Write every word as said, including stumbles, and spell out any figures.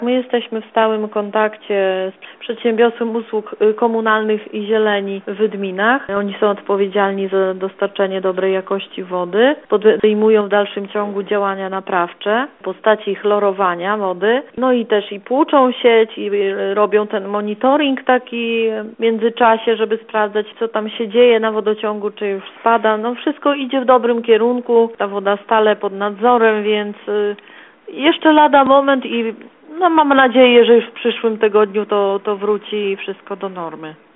My jesteśmy w stałym kontakcie z Przedsiębiorstwem Usług Komunalnych i Zieleni w Wydminach. Oni są odpowiedzialni za dostarczenie dobrej jakości wody. Podejmują w dalszym ciągu działania naprawcze w postaci chlorowania wody. No i też i płuczą sieć i robią ten monitoring taki w międzyczasie, żeby sprawdzać, co tam się dzieje na wodociągu, czy już spada. No wszystko idzie w dobrym kierunku. Ta woda stale pod nadzorem, więc jeszcze lada moment i no mam nadzieję, że już w przyszłym tygodniu to, to wróci wszystko do normy.